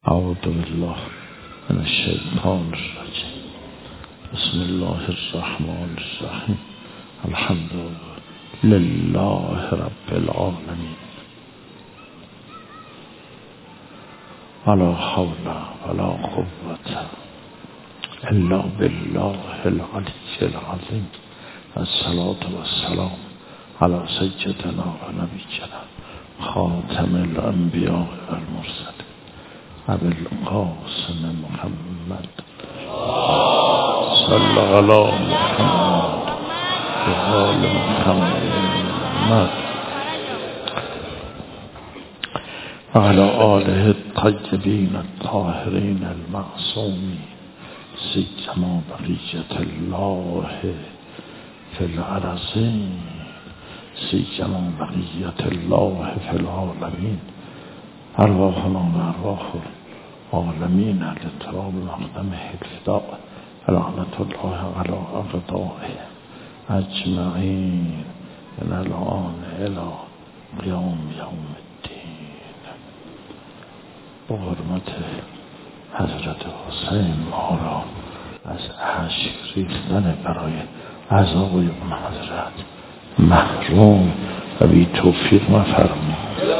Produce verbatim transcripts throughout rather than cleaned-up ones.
اعوذ بالله من الشیطان الرجیم. بسم الله الرحمن الرحیم. الحمد لله رب العالمین. ولا حول ولا قوة الا بالله العلی العظیم. الصلاة والسلام على سیدنا و نبینا خاتم الانبیاء والمرسلین ابی القاسم محمد صلی علی محمد و آل محمد و علی آله الطیبین الطاهرین المعصومین سیما بقیة الله فی الارضین سیما بقیة الله فی العالمین. ارواحنا و ارواح العالمین لتراب مقدم الفداء لعنت الله علی اعدائه اجمعین من الان الى قیام یوم الدین. با حرمت حضرت حسین ما را از اشک ریختن برای عذاب اون حضرت محروم و بی توفیق مفرما.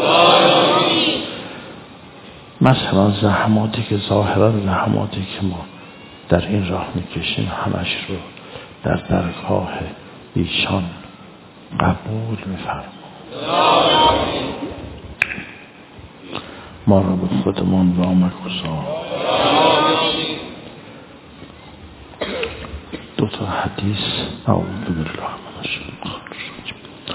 مثلا زحماتی که ظاهرا زحماتی که ما در این راه میکشیم همش رو در درگاه ایشان قبول میفرما. ما را به خودمان را مگذار. دو تا حدیث اعوذ بالله من الشیطان الرجیم.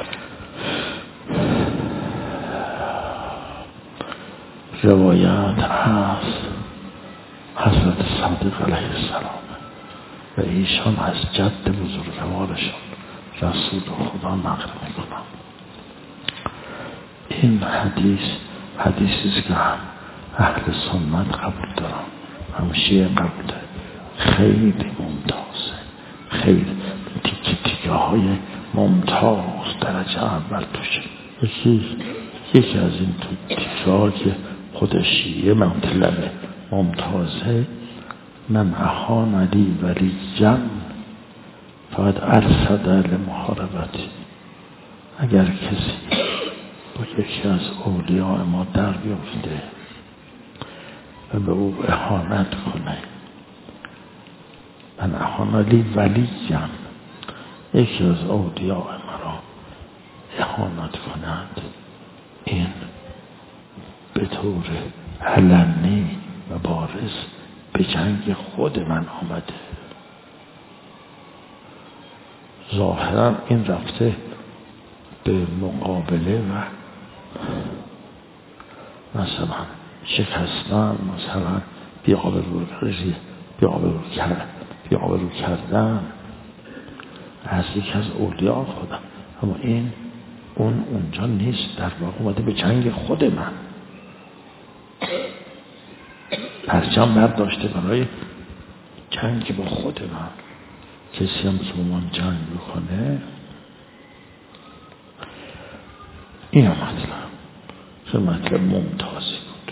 روایت هست حضرت صادق علیه السلام و ایشان از جد بزرگوارشان رسول خدا نقل میکنند. این حدیث حدیثی است که هم اهل سنت قبول دارن هم شیعه قبول دارن. خیلی ممتازه، خیلی تیکه تیکه های ممتاز درجه اول توشه. یکی یکی از این تیکه ها که خود شیعه مطلب ممتازه، من احان لی ولی جن فقط ارصد لمحاربتی. اگر کسی با یکی از اولیاء ما در بیفته و به او اهانت کنه، من احان لی ولی جن، یکی از اولیاء مرا اهانت کند، این به طور علنی و بارز به جنگ خود من آمده. ظاهرا این رفته به مقابله و مثلا شکستن، مثلا بی‌آبرو کردن بی‌آبرو کردن از یکی از اولیاء خودم. اما این اون اونجا نیست، در واقع اومده به جنگ خود من. پرچم برداشته برای جنگ با خود من. کسی هم که من جنگ بکنه، این مطلب خیلی مطلب ممتازی بود.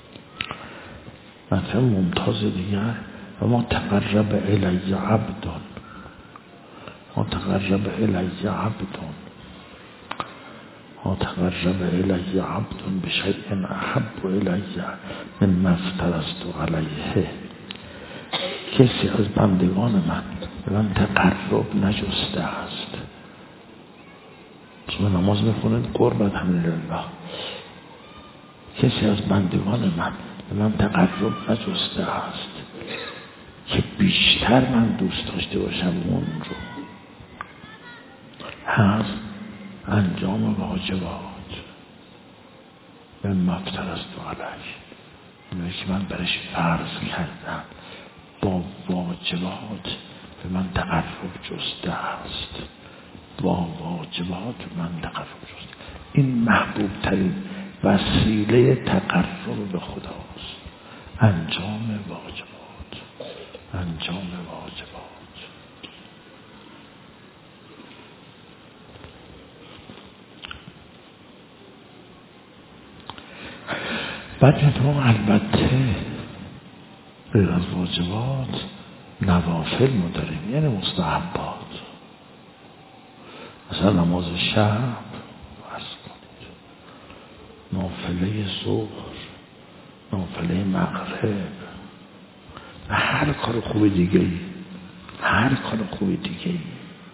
مطلب ممتاز دیگر و ما تقرب الی عبدون ما تقرب الی عبدون ما تقرب الی عبد بشیء احب الی مما افترضت علیه. کسی از بندگان من به من تقرب نجسته است. شما نماز میخونید قربت الحمدلله. کسی از بندگان من به من تقرب نجسته است که بیشتر من دوست داشته باشم اون رو. هست انجام واجبات به مفترست و علیه، اونایی که من برش فرض کردم با واجبات به من تقرب جسته است. با واجبات به من تقرب جسته. این محبوب ترین وسیله تقرب به خداست. انجام واجبات انجام واجبات بعد تو البته غیر از واجبات نوافل ما داریم، یعنی مستحبات. مثلا نماز شب فرض کنید، نافله ظهر، نافله مغرب و هر کار خوب دیگه ای هر کار خوب دیگه ای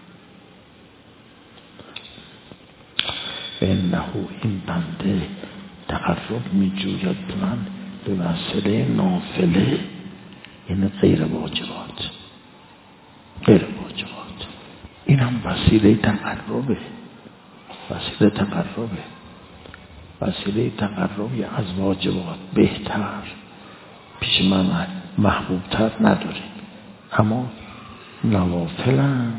انه این بنده تقرب می جوید به من به وسیله نافله، یعنی غیر واجبات. غیر واجبات این هم وسیله تقربه، وسیله تقربه وسیله تقربی از واجبات بهتر، پیش من محبوبتر نداریم. اما نوافل هم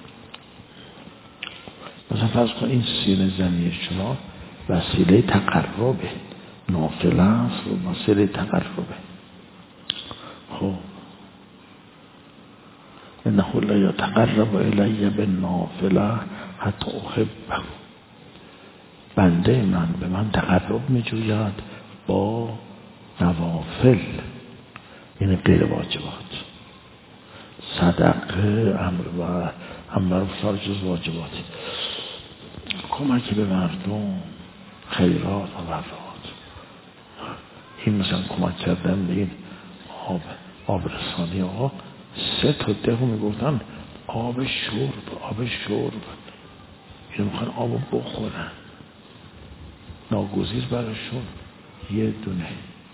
مثلا فرض کن این سینه زنی شما وسیله تقربه، نافله است و وسیله تقربه. خب انه لا یتقرب الی بالنافله حتی احبه، بنده من به من تقرب می جوید با نوافل، یعنی غیر واجبات. صدقه امر و امر و جز واجبات، کمکی به مردم، خیرات و وفات. این مثلا کمک کردن به این آب آب رسانی آقا سه تا دهو میگفتن آب شرب آب شرب این میخوان آب بخورن، ناگزیر براشون یه دونه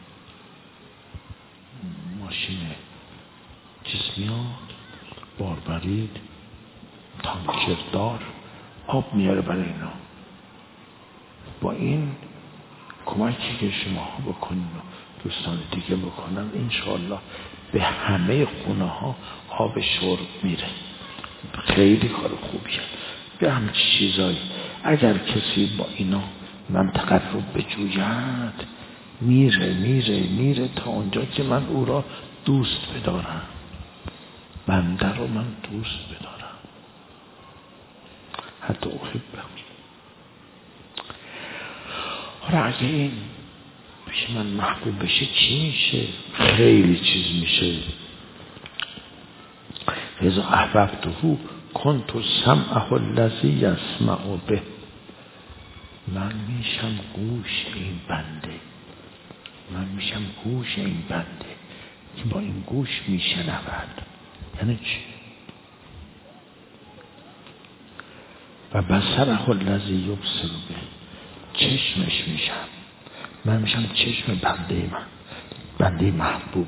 ماشین چیز میاد باربرید تانکردار آب میاره برای اینا. با این کمکی که شما بکنید و دوستان دیگه بکنن انشاءالله به همه خونه ها آب شرب میره. خیلی کار خوبیه. به همچین چیزایی اگر کسی با اینا من تقرب بجوید میره میره میره تا اونجا که من او را دوست بدارم، بنده رو من دوست بدارم. حتی احبه. حالا اگه این پیش من محبوب بشه چی میشه؟ خیلی چیز میشه. اذا احببته کنت سمعه الذی یسمع به، من میشم گوش این بنده، من میشم گوش این بنده که با این گوش میشنود. یعنی چی؟ و بصره الذی یبصر به، چشمش میشم، من میشم چشم بنده من، بنده محبوب.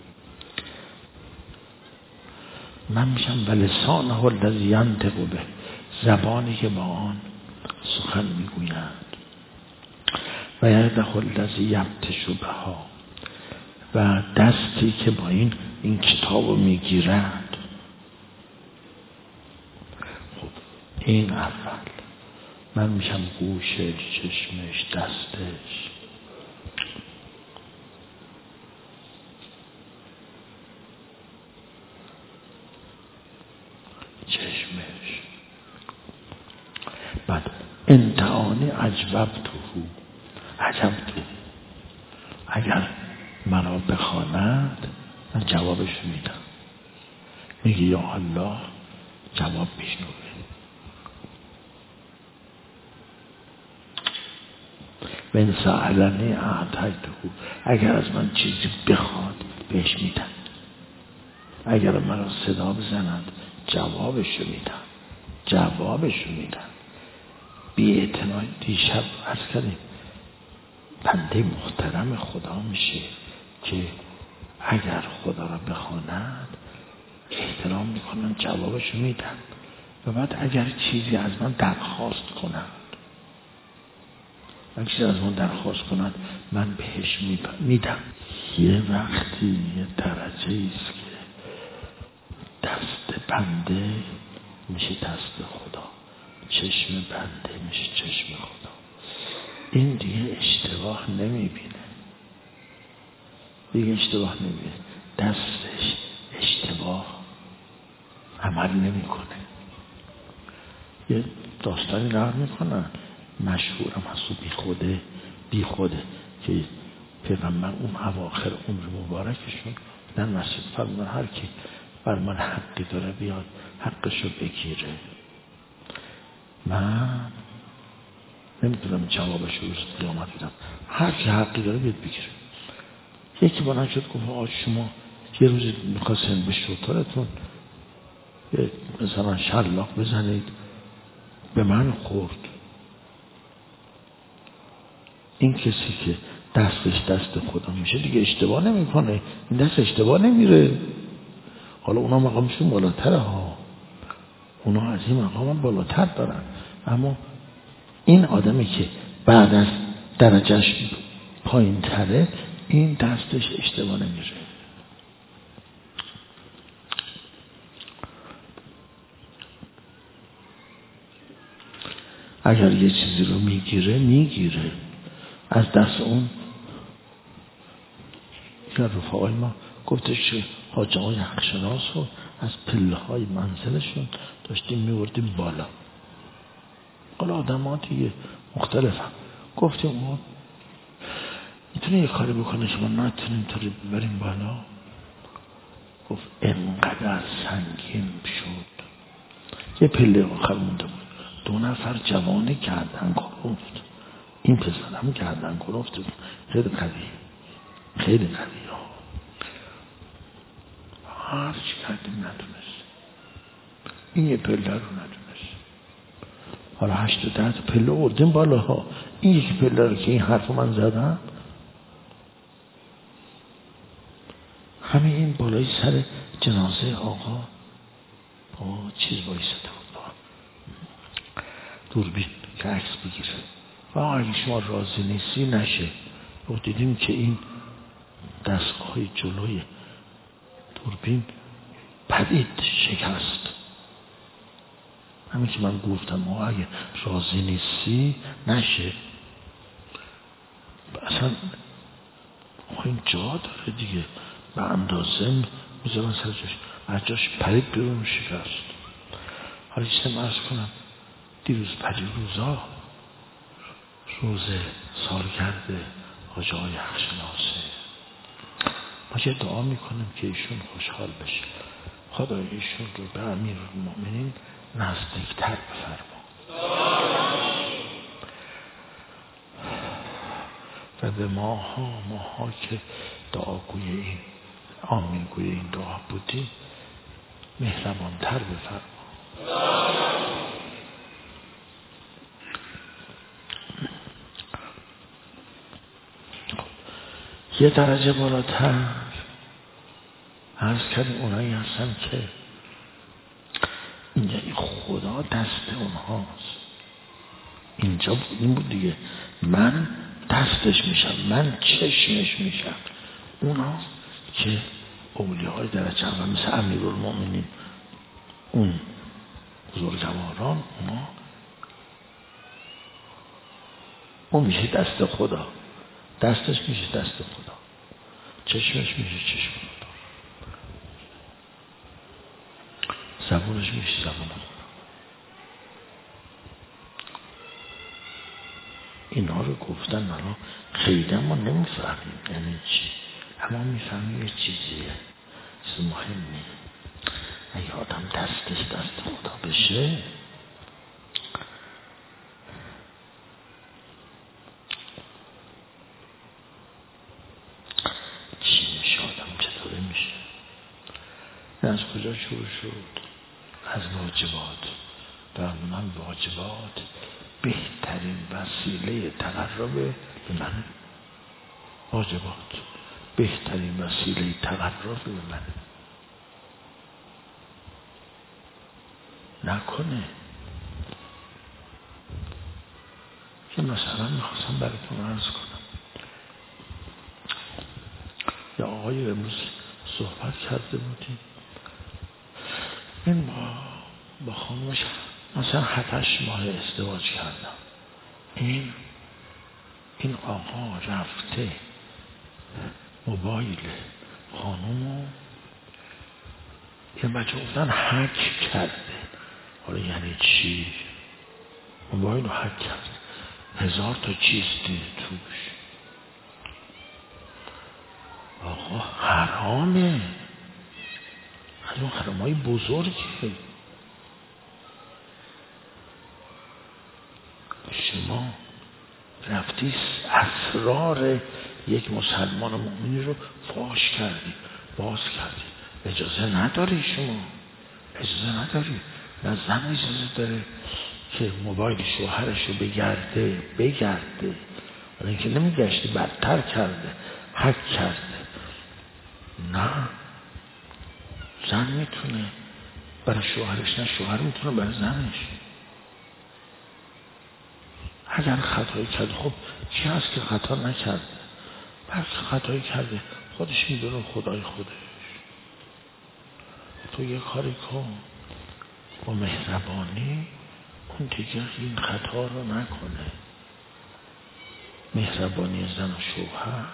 من میشم و لسانه الذی ینطق به، زبانی که با آن سخن میگویند. و یده الذی یبطش بها، و دستی که با این این کتابو میگیرند. خب این اول من میشم گوشش، چشمش، دستش. چشمش. بعد انتعانی عجبتو، عجبتو، اگر مرا بخواند من جوابش میدم. میگه یا الله، جواب میشنوه. من سألنی اعطیته، اگر از من چیزی بخواد بهش میدم. اگر مرا صدا بزنند جوابشو میدم، جوابشو میدم. بی اعتنای دیشب عرض کردیم بنده محترم خدا میشه که اگر خدا را بخواند احترام میکنن، جوابشو میدن. و بعد اگر چیزی از من درخواست کنند، اگر چیزی از من درخواست کنند من بهش میدم. یه وقتی یه درجه ایست که دست بنده میشه دست خدا، چشم بنده میشه چشم خدا. این دیگه اشتباه نمیبینه، دیگه اشتباه نمیبینه، دستش اشتباه عمل نمیکنه. یه داستانی نقل میکنن مشهورم هست و بی خوده بی خوده که پیغمبر اون اواخر عمر مبارکشون در مسجد فرمودن هر کی بر من حقی داره بیاد حقشو بگیره. من نمیتونم جوابش رو روز قیامت بدم. هر کی حقی داره بیاد بگیره. یکی بلند شد گفت آقا شما یه روزی میخواستین به شطورتون مثلا شلاق بزنید، به من خورد. این کسی که دستش دست خدا میشه دیگه اشتباه نمیکنه، این دست اشتباه نمیره. حالا اونا مقامشون بالاتره ها، اونا از این مقام بالاتر دارن، اما این آدمی که بعد از درجهش پایین تره این دستش اشتباه نمیره. اگر یه چیزی رو میگیره میگیره از دست اون. یا رفقای ما گفتش که حاجه های حقشناس رو از پله های منزلشون داشتیم میوردیم بالا. حالا آدم ها دیگه مختلف هم گفتیم اون میتونه یه کاری بکنه که ما نتونیم طوری ببریم بالا. گفت انقدر سنگین شد یه پله آخر مونده بود، دو نفر جوان گردن کلفت، این پسر هم گردن کلفت، خیلی قوی خیلی قوی ها. هر چی کردیم ندونست، این یه پله رو ندونست. حالا هشت و ده تا پله اردیم بالا ها، این یکی پله رو که این حرف من زدم همه این بالای سر جنازه آقا با چیز بایسته بود، دوربین که عکس بگیره. و اگه شما راضی نیستی نشه. و دیدیم که این دستگاه جلوی دوربین پدید شکست. همین که من گفتم اگه راضی نیستی نشه. اصلا این جا داره دیگه، به اندازه میذارن سر جاش، از جاش پرید بیرون شکست. حالا چیزم عرض کنم دیروز پری روزا روز سالگرد حاجه های حقشناسه، ما یه دعا میکنیم که ایشون خوشحال بشه. خدا ایشون رو به امیرالمومنین نزدیکتر بفرما و به ماها ماها که دعاگوی این آمینگوی این دعا بودیم مهربانتر بفرما. یه درجه بالاتر عرض کردیم اونایی هستن که اینجا خدا دست اونهاست. اینجا این بود دیگه، من دستش میشم، من چشمش میشم. اونا که اولیاء درجه اول مثل امیرالمومنین اون بزرگواران، اونا اون میشه دست خدا، دستش میشه دست خدا، چشمش میشه چشم خدا، زبونش میشه زبون خدا. اینا رو گفتن الان خیلی ما نمیفهمیم یعنی چی، اما میفهمیم یه چیزیه، چیز مهمی. اگه آدم دستش دست خدا بشه چی میشه، آدم چطوره میشه. از کجا شروع شد؟ از واجبات. در من واجبات بهترین وسیله تقرب به من، واجبات بهترین وسیله تقرب به من. نکنه که مثلا میخواستم براتون عرض کنم، یا آقای امروز صحبت کرده بودیم این با با خانومش مثلا هفتش ماه ازدواج کردم، این این آقا رفته موبایل خانومو یه بچه گفتن هک کرده. حالا یعنی چی؟ موبایل رو هک کرده، هزار تا چیز دید توش. آقا حرام حرامه، از اون حرامای بزرگه. شما رفتی اسرار یک مسلمان مؤمنی رو فاش کردی، باز کردی. اجازه نداری، شما اجازه نداری. نه زن اجازه داره که موبایل شوهرش رو بگرده بگرده ولی اینکه نمیگشتی بدتر کرده، هک کرده. نه، زن میتونه برای شوهرش، نه شوهر میتونه برای زنش. اگر خطایی کرده، خب کی هست که خطا نکرده؟ بلکه خطایی کرده، خودش میدونه، خدای خودش. تو یه کاری کن با مهربانی، اون دیگه این خطا رو نکنه. مهربانی زن و شوهر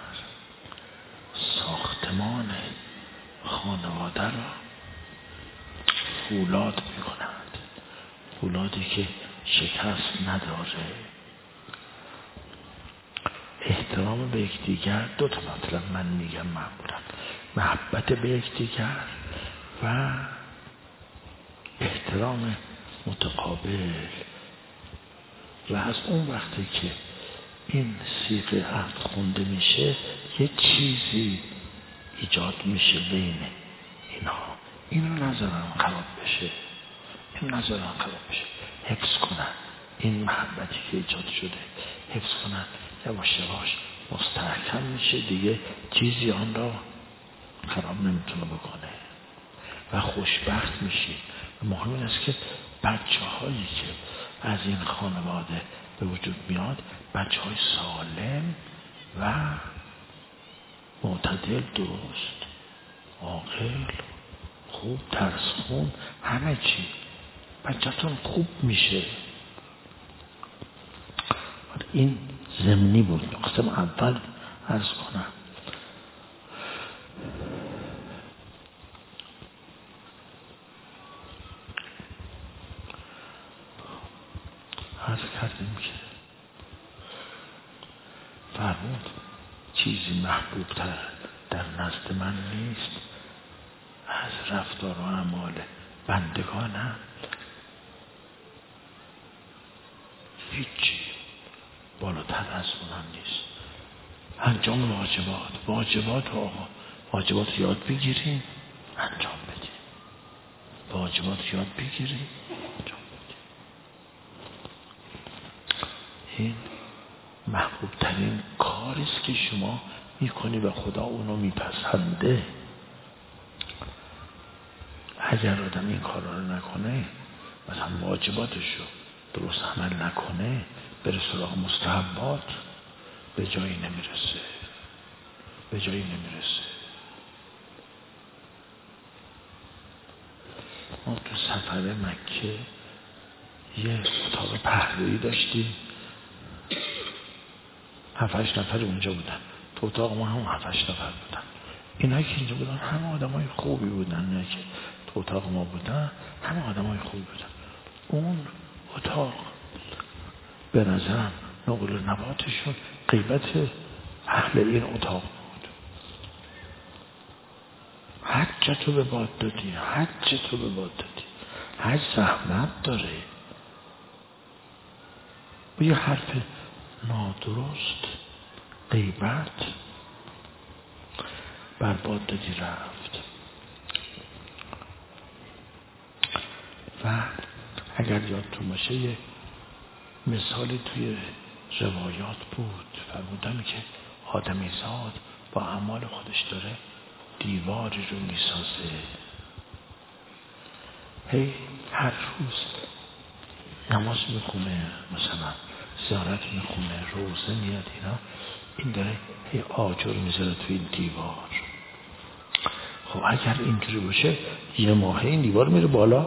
ساختمان خانواده را فولاد میکند، فولادی که شکست نداره. احترام به یکدیگر، دو تا مطلب من میگم معمولا: محبت به یکدیگر و احترام متقابل. و از اون وقتی که این صیغه عهد خونده میشه، یه چیزی ایجاد میشه بین اینها. اینو نذارن خراب بشه، این نذارن خراب بشه، حفظ کنن این محبتی که ایجاد شده، حفظ کنن. یواش یواش مستحکم میشه، دیگه چیزی آن را خراب نمیتونه بکنه و خوشبخت میشی. مهم این است که بچه هایی که از این خانواده به وجود میاد، بچه های سالم و معتدل، درست، عاقل، خوب، درس خون، همه چی بچه‌تون خوب میشه. این ضمنی بود، قسم اول عرض کنم. عرض کردیم که فرمود چیزی محبوب تر در نزد من نیست از رفتار و اعمال بندگانم. هیچی بالاتر از اونم نیست. انجام واجبات، واجبات آقا، واجبات یاد بگیریم، انجام بدیم. واجبات یاد بگیریم، انجام بدیم. این محبوب ترین کاریست که شما میکنی و خدا اونو میپسنده. اگر آدم این کارا رو نکنه، مثلا واجباتش رو درست عمل نکنه، بره سراغ مستحبات، به جایی نمیرسه، به جایی نمیرسه. ما تو سفر مکه یه اتاق پهلویی داشتیم، هفتش نفر اونجا بودن. تو اتاق ما هم هفتش نفر بودن. اینا که اینجا بودن همه آدم های خوبی بودن. اینا که تو اتاق ما بودن همه آدم های خوبی بودن. اون اتاق به نظرم نقل و نباتشون غیبت اهل این اتاق بود. حج تو به باد دادی، حج تو به باد دادی. حج زحمت داره. و یه حرف نادرست، غیبت، بر باد دادی رفت. و اگر یادتون باشه یه مثالی توی روایات بود، فرمودن که آدمی زاد با اعمال خودش داره دیواری رو میسازه. هی هر روز نماز میخونه، مثلا زیارت میخونه، روزه میاد، اینا این داره هی آجر میذاره توی این دیوار. خب اگر اینجوری باشه یه ماه این دیوار میره بالا.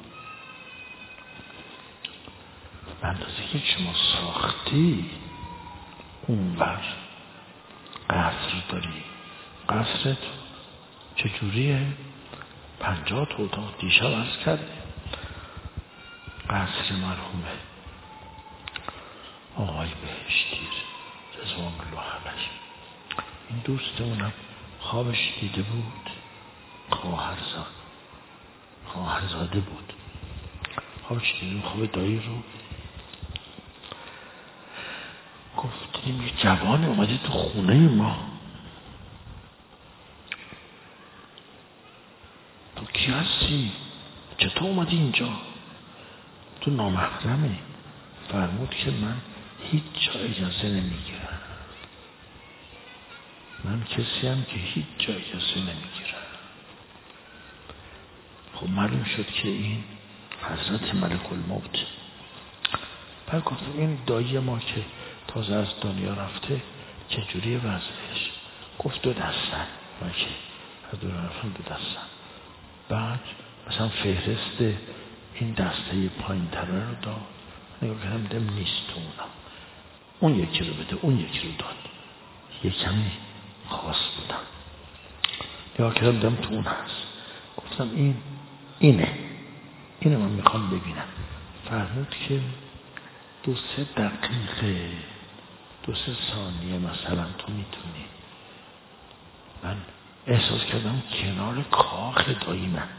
به اندازه که شما ساختی اونور قصر داری. قصرت چجوریه؟ پنجاه تا اتاق. دیشب عرض کرده قصر مرحومه آقای بهشتی رضوان الله علیه، این دوستمونم خوابش دیده بود خواهرزاده خواهرزاده بود. خوابش دیده بود خواب دایی رو. گفت دیدیم یه جوان اومده تو خونه ما. تو کی هستی؟ چطور اومدی اینجا؟ تو نامحرمی. فرمود که من هیچ جا اجازه نمیگیرم. من کسی هم که هیچ جا اجازه نمیگیرم. خب معلوم شد که این حضرت ملک الموت. بعد گفتم این دایی ما که تازه از دنیا رفته چجوری وضعش؟ گفت دو دستن. من که از دنیا رفتم دو دستن. بعد مثلا فهرست این دسته پایین تره رو داد. نگاه کردم دیدم نیست تو اونم. اون یکی رو بده، اون یکی رو داد. یه کمی خاص بودم. نگاه کردم دیدم تو اون هست. گفتم این اینه اینه من میخوام ببینم. فرمود که دو سه دقیقه دو سه ثانیه مثلا تو میتونی. من احساس کردم کنار کاخ دایی من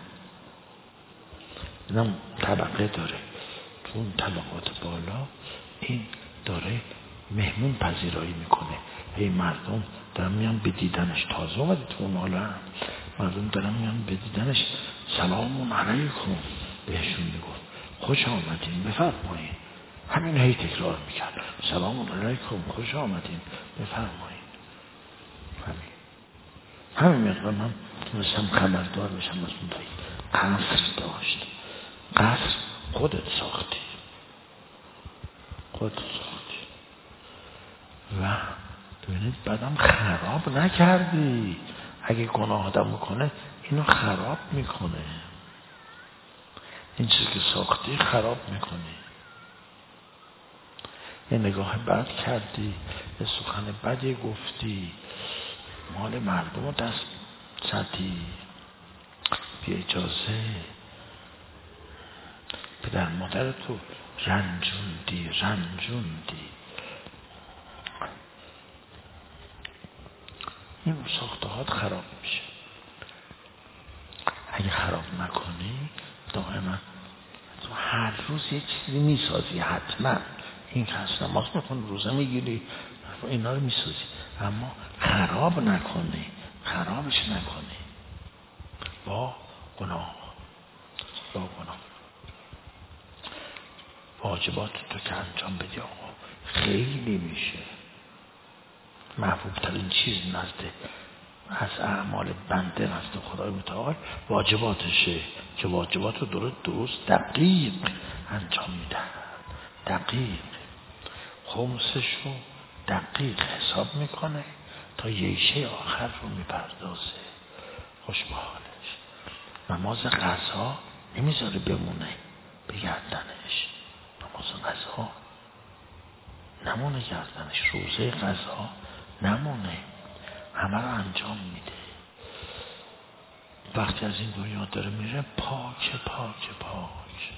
دیدم طبقه داره. تو اون طبقات بالا این داره مهمون پذیرایی میکنه. هی مردم دارن میان به دیدنش. تازه اومده تو اون حالا مردم دارن میان به دیدنش. سلام علیکم بهشون میگفت. خوش آمدین بفرمایید. همین هی تکرار میکرد. سلام علیکم خوش آمدین بفرمایید. همین همین مقدار من تونستم خبردار بشم از اون دایی. قصر داشت. قصر خودت ساختی خودت ساختی و ببینید بعدم خراب نکردی. اگه گناه آدم میکنه اینو خراب میکنه. این چیزی که ساختی خراب میکنی. یه نگاه بد کردی، یه سخن بدی گفتی، مال مردم رو دست زدی بی اجازه. پدر مادر تو رنجوندی رنجوندی. این ساختهات خراب میشه. اگه خراب نکنی دائما تو هر روز یه چیزی میسازی. حتما این که هست نماز میکنی روزه میگیری اینا رو میسازی. اما خراب نکنی خرابش نکنی با گناه با گناه. واجبات تو که انجام بدی آقا خیلی میشه. محبوب ترین چیز نزد از اعمال بنده نزد خدای متعال واجباتشه که واجبات رو درست درست دقیق انجام میدن. دقیق خمسش رو دقیق حساب میکنه تا ییشه آخر رو میپردازه. خوش به حالش. نماز قضا نمیذاره بمونه به گردنش. نماز قضا نمونه گردنش. روزه قضا نمونه همه رو انجام میده. وقتی از این دنیا داره میره پاک پاک پاک.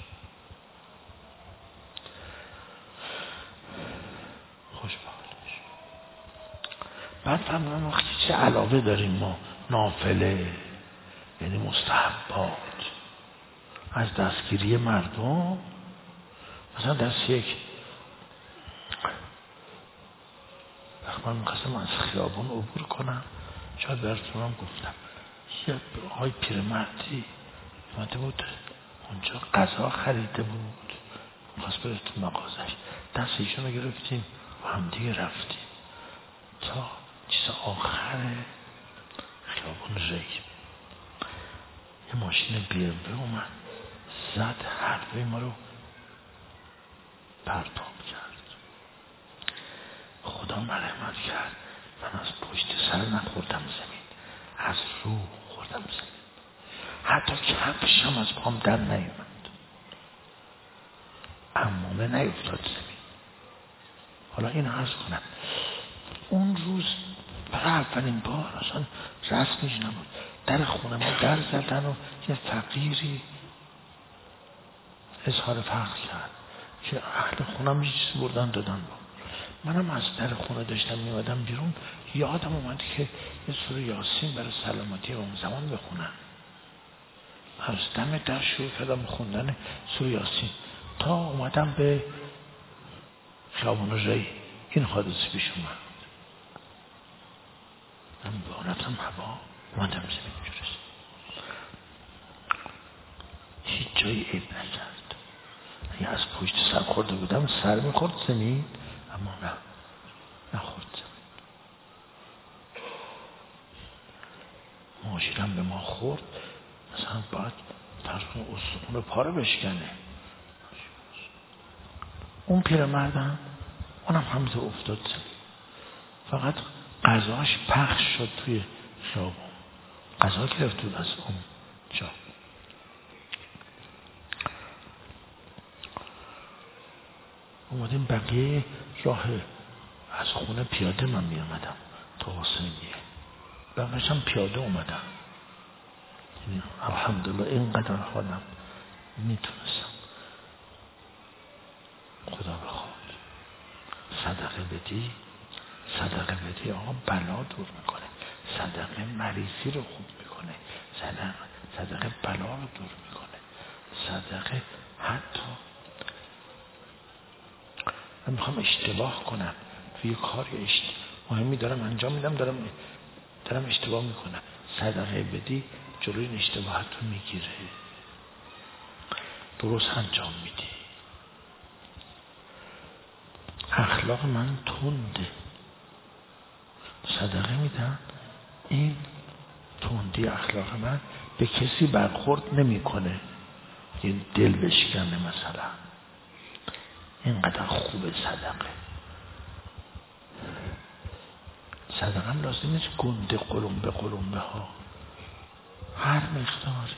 خوش به حالش. بعد فهمیدم وقتی چه علاوه داریم ما نافله یعنی مستحبات از دستگیری مردم. مثلا دست یک وقت من میخواستم از خیابون عبور کنم شاید براتونم گفتم یه آقای پیرمردی اومده بود اونجا غذا خریده بود میخواست بره تو مغازش. دست ایشون رو گرفتیم و هم دیگه رفتیم تا چیز آخر خیابون ری. یه ماشین بی ام دبلیو اومد زد هر دوی ما رو پرتاب کرد. خدا مرحمت کرد. من از پشت سر نخوردم زمین از رو خوردم زمین. حتی کفشم از پام در نیومد. عمومه نیفتاد زمین. حالا این عرض کنم اون روز برای اولین بار اصلا رسمیش نبود در خونه ما در زدن و یه فقیری اظهار فقر کرد که اهل خونم یه چیزی بردن دادن با. منم از در خونه داشتم میمدم بیرون، یادم اومد که یه سوره یاسین برای سلامتی اون زمان بخونم. از دم در شروع کردم خوندن سوره یاسین تا اومدم به خیابان ری. این حادثه پیش اومد. من بانتم هوا اومدم زمین جورست، هیچ جایی عیب نکرد. اگه از پشت سر خورده بودم سر میخورد زمین، اما نه، نخورد زمین. ماشینم به ما خورد، مثلا باید ترسون استخون پا رو بشکنه. اون پیرمردم اونم همزه افتاد زمین، فقط غذاش پخش شد توی خیابون. غذا گرفت بود از اون جا. اومدیم بقیه راه از خونه پیاده من می آمدم تا حسینیه، بقیه‌شم پیاده اومدم. یعنی الحمدلله اینقدر حالم میتونستم. خدا بخواد صدقه بدی، صدقه بدی آقا بلا دور میکنه. صدقه مریضی رو خوب میکنه. صدقه صدقه بلا رو دور میکنه. صدقه حتی من میخوام اشتباه کنم توی کاری اشت... مهمی دارم انجام میدم، دارم دارم اشتباه میکنم، صدقه بدی جلوی این اشتباهت رو میگیره، درست انجام میدی. اخلاق من تنده، صدقه میدم، این تندی اخلاق من به کسی برخورد نمیکنه، این دل بشکنه مثلا. اینقدر خوبه صدقه. صدقه هم لازم نیست گنده قلمبه قلمبه ها، هر مقداری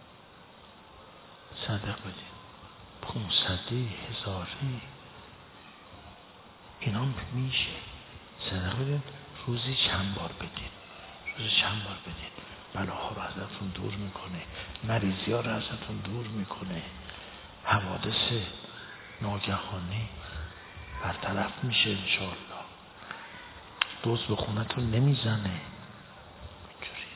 صدق بدین، پونصدی، هزاری، اینا میشه. صدق بدین، روزی چند بار بدین، روزی چند بار بدین، بلاها رو ازتون دور میکنه، مریضی ها رو ازتون دور میکنه، حوادث ناگهانی برطرف میشه انشاءالله. دوز به خونتون نمیزنه. اینجوری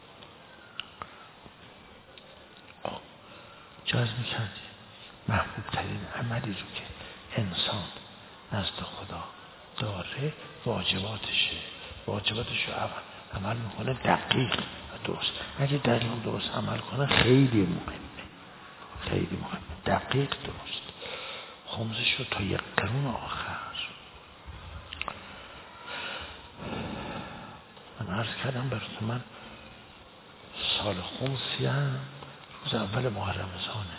جاز میکردی محبوب ترین عملی رو که انسان نزد خدا داره واجباتشه. واجباتش رو عمل میکنه دقیق و درست. اگه دقیق درست عمل کنه خیلی مهمه، خیلی مهمه، دقیق درست. خمسش رو تا یک قرون آخر. من عرض کردم براتون، من سال خمسی هم روز اول ماه رمضانه.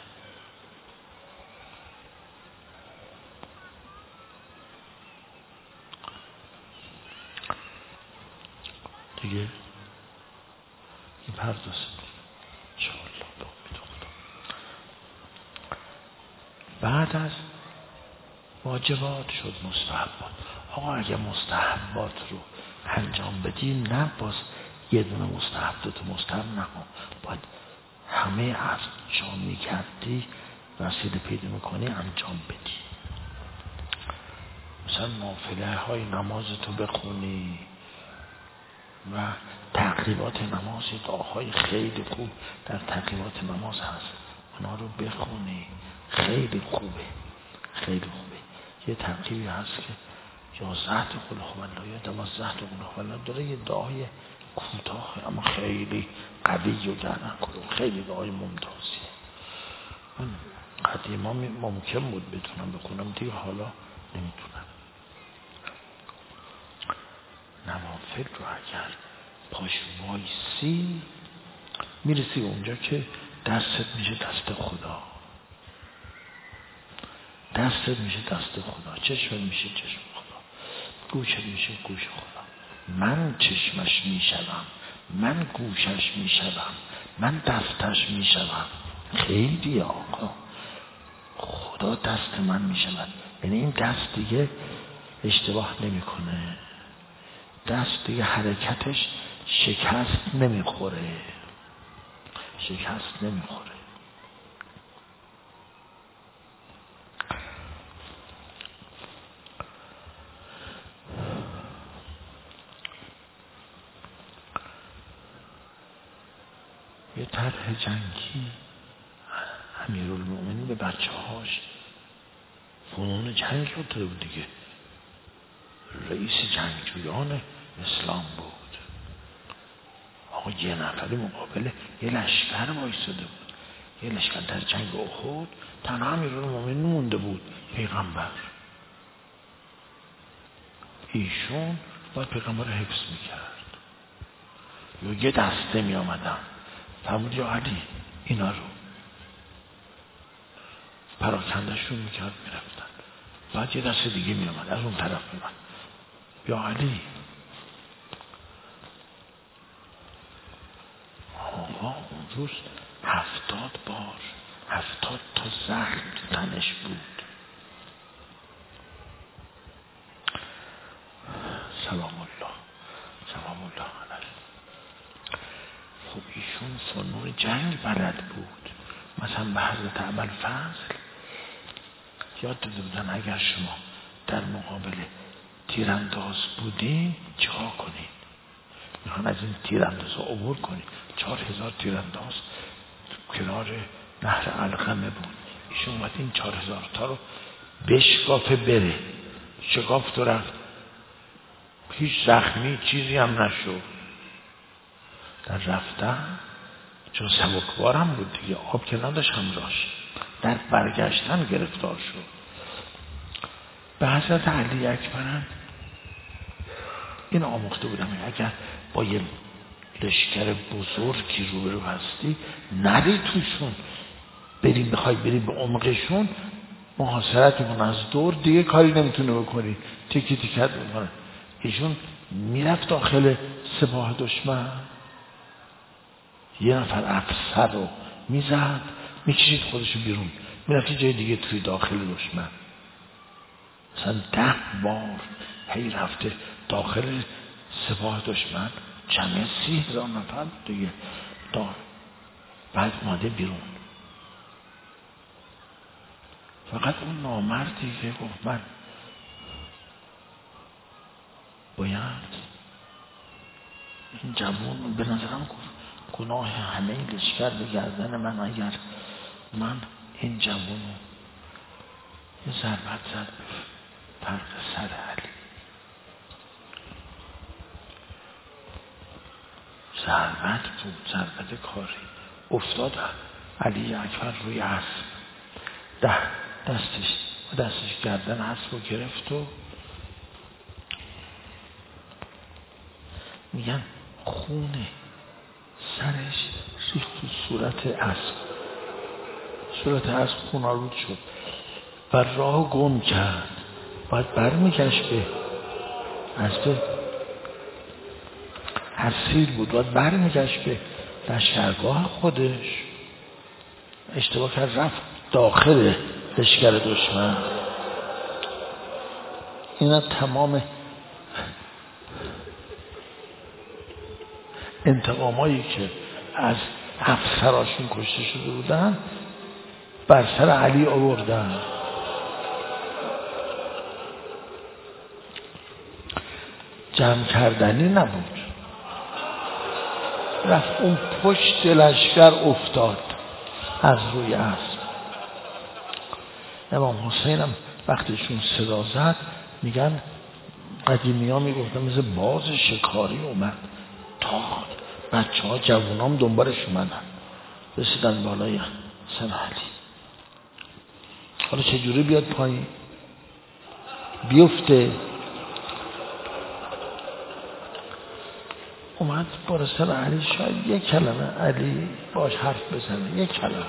دیگه این پردازه انشاءالله به امید خدا. بعد از واجبات شد مستحبات. آقا اگه مستحبات رو انجام بدی، نه باز یه دونه مستحب تو مستحب نکن، باید همه انجام میکردی وسیله پیدا میکنی انجام بدی. مثلا نافله های نماز تو بخونی و تعقیبات نماز، دعاهای خیلی خوب در تعقیبات نماز هست، اونا رو بخونی، خیلی خوبه، خیلی خوبه. یه تعقیبی هست که یازده تا قل هو الله یا دوازده تا قل هو الله داره، یه دعای کوتاه اما خیلی قوی و گردن کلوم، خیلی دعای ممتازیه. من قدیما ممکن بود بتونم بخونم، دیگه حالا نمیتونم. نوافل رو اگر پاش وایسی میرسی اونجا که دستت میشه دست خدا، دستت میشه دست خدا، چشمت میشه چشم خدا، گوشت میشه گوش خدا. من چشمش میشوم، من گوشش میشوم، من دستش میشوم. خیلی آقا، خدا دست من میشود. یعنی این دست دیگه اشتباه نمیکنه، دست دیگه حرکتش شکست نمیخوره، شکست نمیخوره. یه طرح جنگی امیرالمومنین به بچه هاش فنون جنگ رو داده بود دیگه. رئیس جنگجویان اسلام بود. آقا یه نفری مقابل یه لشکر وایساده بود. یه لشکر در جنگ احد تنها امیرالمومنین مونده بود، پیغمبر. ایشون باید پیغمبر رو حفظ میکرد. یا یه دسته می آمدن فرمود یا علی اینا رو پراکندشون میکرد میرفتن. بعد یه دسته دیگه می آمد از اون طرف می آمد یا علی. آقا اون روز هفتاد بار هفتاد تا زخم تو تنش بود. سلام الله سلام الله علیه. خب ایشون فنون جنگ بلد بود. مثلا به حضرت ابوالفضل یاد داده بودن اگر شما در مقابل تیرانداز بودین چیکار کنین. میخوان از این تیرانداز رو عبور کنین. چهار هزار تیرانداز کنار نهر علقمه بود. ایشون باید این چهار هزار تا رو بشکافه بره. شکافت و رفت، هیچ زخمی چیزی هم نشد. در رفتن چون سبکبارم بود دیگه، آب که نداشت همراهش، در برگشتن گرفتار شد. به حضرت علی اکبرم این آموخته بودم اگر با یه لشکر بزرگی روبرو هستی نری توشون، بریم بخوای بریم به عمقشون محاصرت میکنن از دور، دیگه کاری نمیتونه بکنی، تیکی تیکت میکنن. ایشون میرفت داخل سپاه دشمن، یه نفر افسر رو میزد میکشید خودشو بیرون، میرفت جای دیگه توی داخل دشمن. مثلا ده بار هی رفته داخل سپاه دشمن، جمعه سی هزار نفر دیگه دار. بعد اومده بیرون. فقط اون نامردی که گفت من باید این جوان، به نظرم گفت گناه همه لشکر به گردن من اگر من این جوان رو یه ضربت زد به فرق سر علی. ضربت بود، ضربت کاری. افتاد علی اکبر روی اسب، ده دستش دستش گردن اسب رو گرفت و میگن خونه سرش ریخت تو صورت اسب، صورت اسب خونالود شد و راه گم کرد. باید برمیگشت به اسب حصیر بود، باید برمیگشت به لشکرگاه خودش. اشتباه کرد رفت داخل لشکر دشمن. اینا تمام انتقامایی که از افسراشون کشته شده بودن بر سر علی آوردن. جمع کردنی نبود. رفت اون پشت لشکر افتاد از روی اسب. امام حسین هم وقتشون صدا زد، میگن قدیمی ها میگفتن مثل باز شکاری اومد، تا بچه ها جوان هم دنبالش اومدن، رسیدن بالای سر علی. حالا چجوری بیاد پایین بیفته؟ اومد بار سر علی، شاید یک کلمه علی باش حرف بزنه، یک کلمه.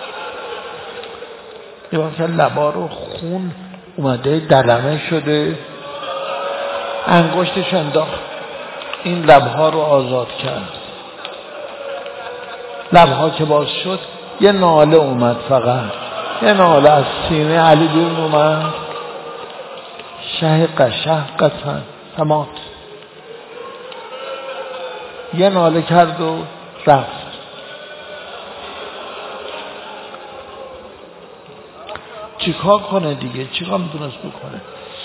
یه وقت لبا رو خون اومده دلمه شده، انگشتش انداخت این لبها رو آزاد کرد. لبها که باز شد یه ناله اومد، فقط یه ناله از سینه علی بیرون اومد. شهق شهقتن تمات، یه ناله کرد و رفت. چیکار کنه دیگه؟ چیکار میتونست بکنه؟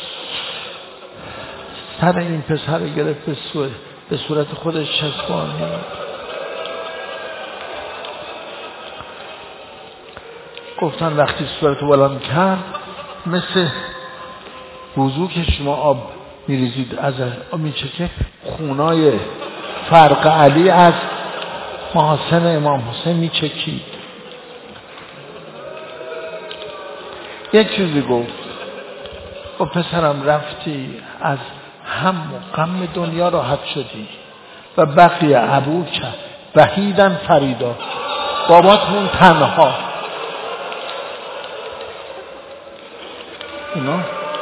سر این پسر گرفت به صورت خودش چسبانی. گفتن وقتی صورت بلند کرد مثل وضو که شما آب میریزید از آب میچکه، خونای فرق علی از محاسن امام حسین میچکید. یک چیزی گفت، گفت پسرم رفتی از هم و غم دنیا راحت شدی و بقی ابوک وحیدن فریدا، باباتون تنها. اینا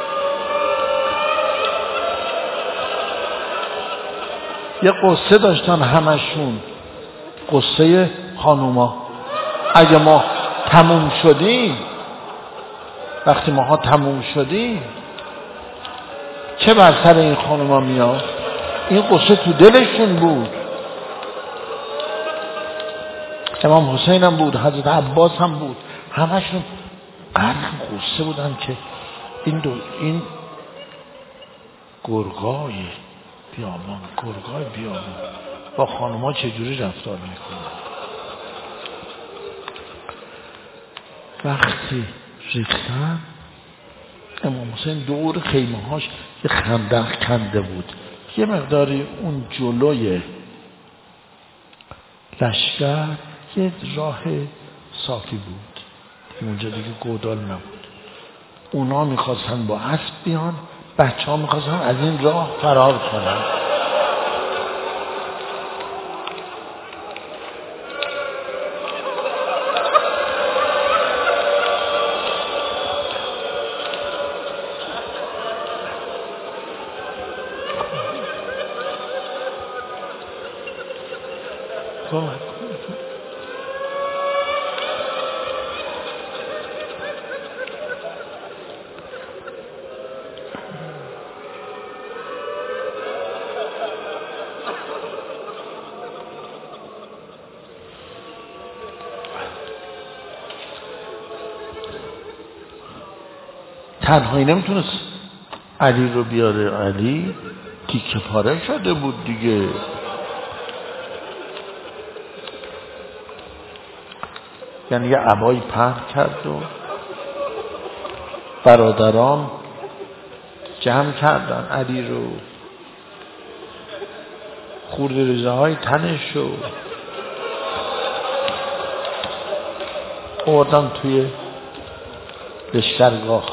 یه قصه داشتن همشون، قصه خانوما. اگه ما تموم شدیم، وقتی ماها تموم شدیم چه بر سر این خانوما میاد؟ این قصه تو دلشون بود. امام حسین هم بود، حضرت عباس هم بود، همشون قرن قصه بودن که این دو این گرگای بیابان گرگای بیابان با خانوما چجوری رفتار میکنه. وقتی ریختن امام حسین دور خیمه هاش یه خندق کنده بود، یه مقداری اون جلوی لشکر یه راه صافی بود، اونجا دیگه گودال نبود. اونا میخواستن با اسب بیان، بچه ها میخواستن از این راه فرار کنن. تنهایی نمیتونست علی رو بیاره، علی تیکه پاره شده بود دیگه. یعنی یه عبایی پهن کرد و برادران جمع کردن علی رو، خورد ریزه های تنش رو آوردن توی لشکرگاه.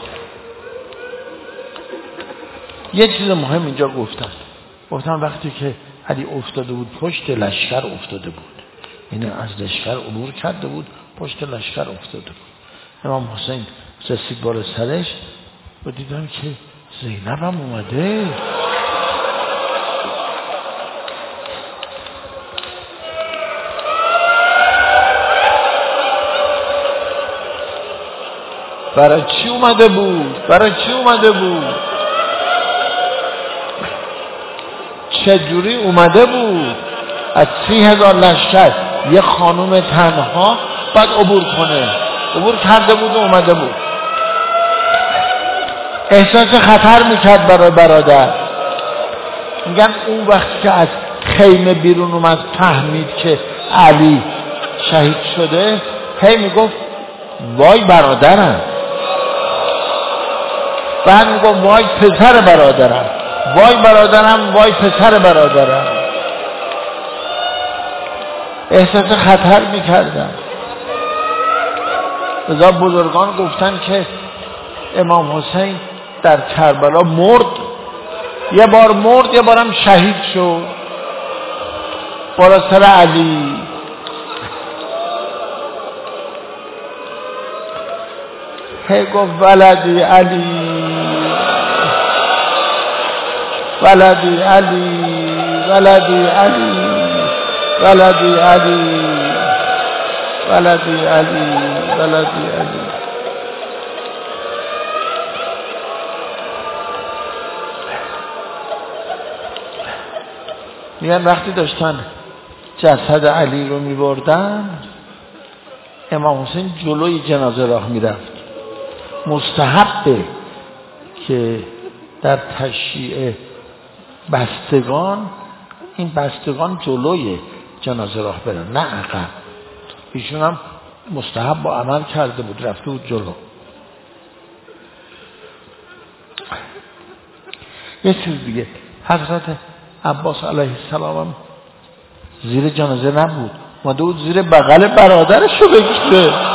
یه چیز مهم اینجا گفتن، گفتن وقتی که علی افتاده بود پشت لشکر افتاده بود، یعنی از لشکر عبور کرده بود پشت لشکر افتاده بود. امام حسین سسید بار سرش و دیدن که زینب هم اومده. برای چی اومده بود؟ برای چی اومده بود؟ چجوری اومده بود؟ از سی هزار لشکر یه خانوم تنها باید عبور کنه، عبور کرده بود و اومده بود. احساس خطر میکرد برای برادر. میگن اون وقتی که از خیمه بیرون اومد فهمید که علی شهید شده، هی میگفت وای برادرم، بعد میگفت وای پسر برادرم، وای برادرم، وای پسر برادرم. احساس خطر میکردن. لذا بزرگان گفتن که امام حسین در کربلا مرد، یه بار مرد یه بارم شهید شد بالا سر علی. هی گفت ولدی علی، ولدی علی، ولدی علی، ولدی علی، ولدی علی، ولدی علی. میگن وقتی داشتن جسد علی رو میبردن، امام حسین جلوی جنازه راه میرفت. مستحبه که در تشییع بستگان این بستگان جلوی جنازه راه برن، نه عقب. ایشون هم مستحب با عمل کرده بود، رفته بود جلو. یه چیز دیگه، حضرت عباس علیه السلام هم زیر جنازه نبود، اومده بود زیر بغل برادرش رو بکشه.